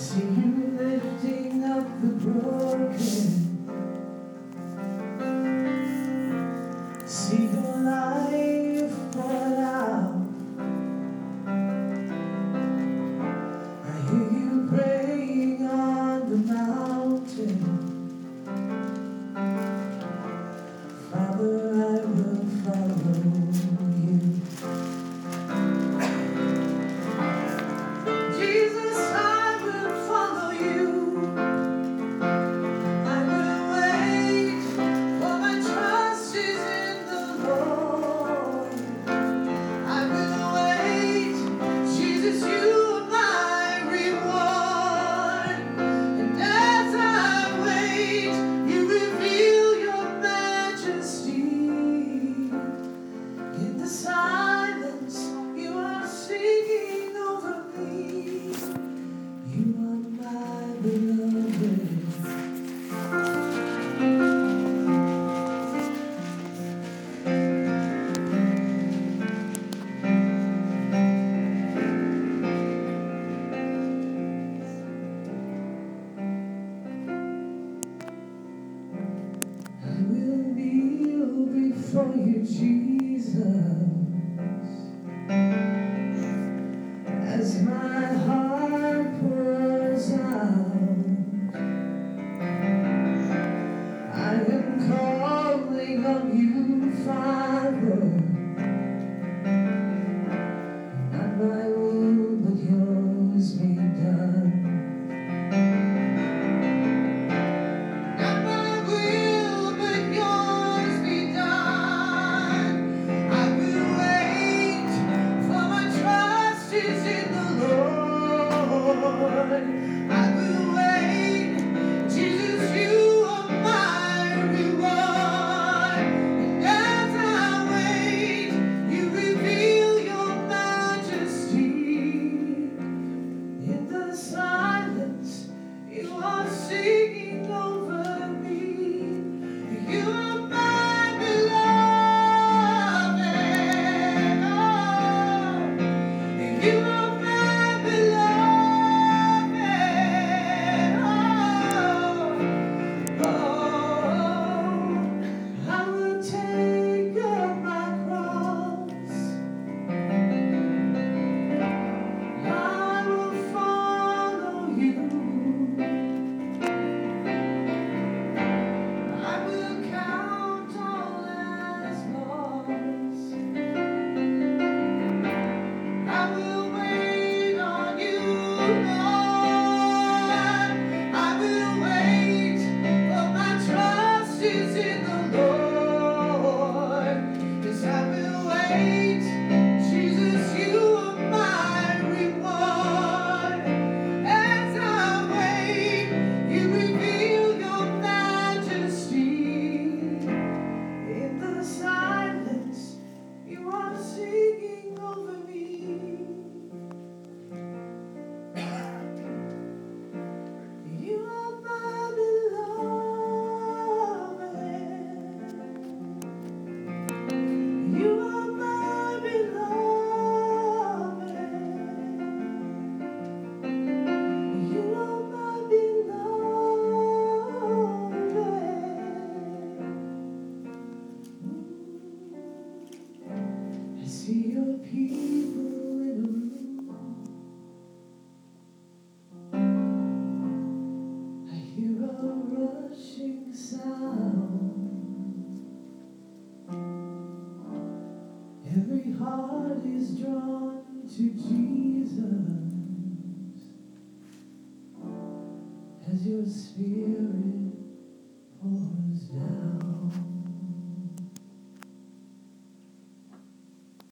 See you lifting up the broken. See your life poured out. I hear you praying on the mountain. Father, I will follow you. Jesus, I will follow you. I will wait, for my trust is in the Lord. I will wait, Jesus, you are my reward. And as I wait, you reveal your majesty. In the silence, you are singing over me. You are my beloved. I will kneel before you, Jesus, as my heart pours out. I am calling on you, Father. Not my will, but yours be done. Not my will, but yours be done. I will wait, for my trust is in the Lord. I will wait, Jesus, you are my reward. And as I wait, you reveal your majesty. In the silence, you are singing over me. You are my beloved. Oh, you are my beloved. Oh, oh, I will take up my cross. I will follow you. I will count all as lost. I will wait on you, Lord. I will wait, for my trust is in the Lord. Yes, I will wait, Jesus, you are my reward. As I wait, you reveal your majesty. In the silence, you are singing over me. You are my beloved. You are my beloved. You are my beloved. I see your people in a room. I hear a rushing sound. Every heart is drawn to Jesus as your spirit